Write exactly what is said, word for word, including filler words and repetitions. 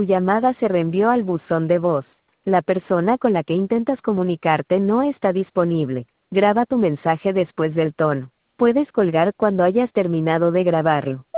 Tu llamada se reenvió al buzón de voz. La persona con la que intentas comunicarte no está disponible. Graba tu mensaje después del tono. Puedes colgar cuando hayas terminado de grabarlo.